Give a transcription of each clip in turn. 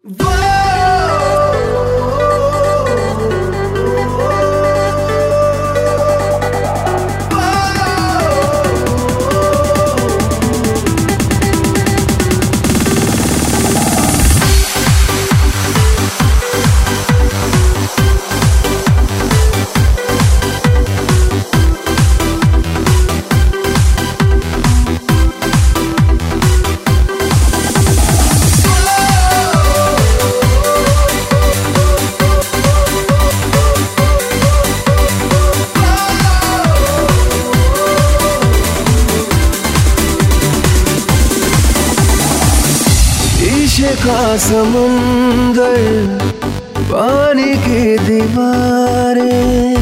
शीशे का समुंदर, पानी की दीवारें,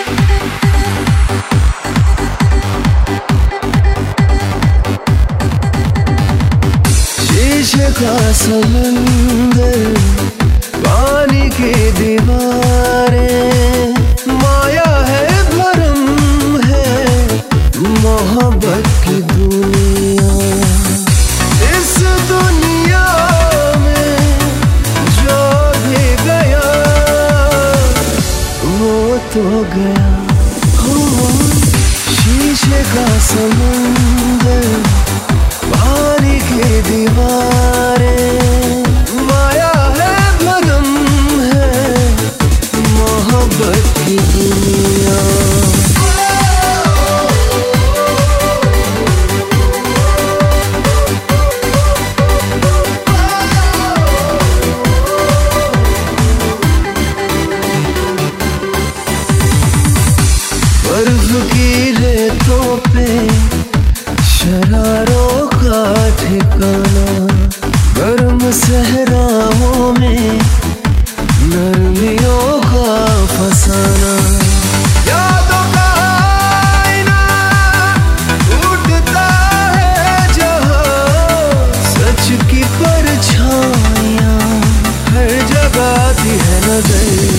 शीशे का समुंदर, पानी की दीवारें, माया है भरम है मोहब्बत की दुनिया। इस दुनिया तो गया हो शीशे का समुंदर, पानी की दीवारें, माया है भरम है मोहब्बत की दुनिया। बर्फ की रेतों पे शरारों का ठिकाना, गर्म सहराओं में नरमियों का फसाना। यादों का आईना टूटता है जहाँ, सच की परछाइयाँ हर जगह आती है नजर।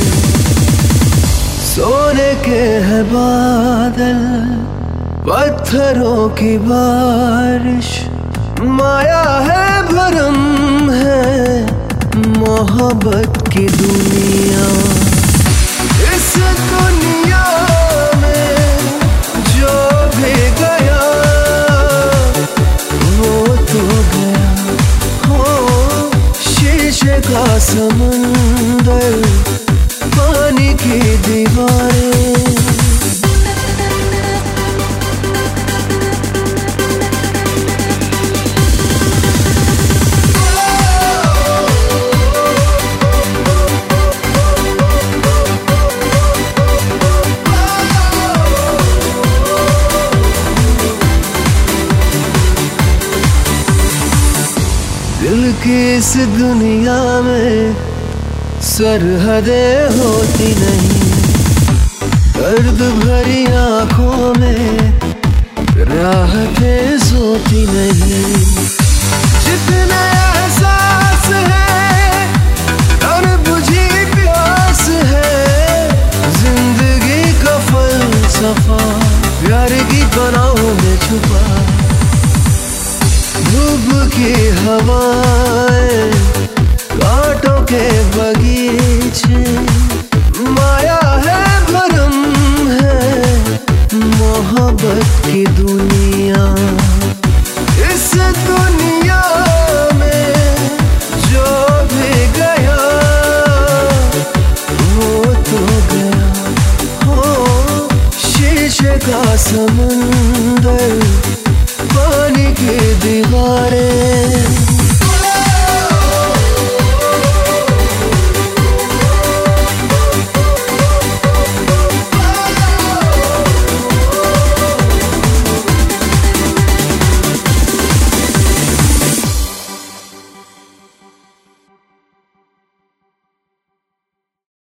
सोने के है बादल, पत्थरों की बारिश, माया है भरम है मोहब्बत की दुनिया। इस दुनिया में जो भी गया वो तो गया हो शीशे का समुंदर, पानी की दीवारें। दिल की इस दुनिया में सरहदें होती नहीं, दर्द भरी आंखों में राहतें सोती नहीं। जितने एहसास है अनबुझी प्यास है, जिंदगी का फलसफा प्यार की पनाहों में छुपा। धूप की हवाएं, कांटों के बगीचे, माया है भरम है मोहब्बत की दुनिया। इस दुनिया में जो भी गया वो तो गया हो शीशे का समुंदर,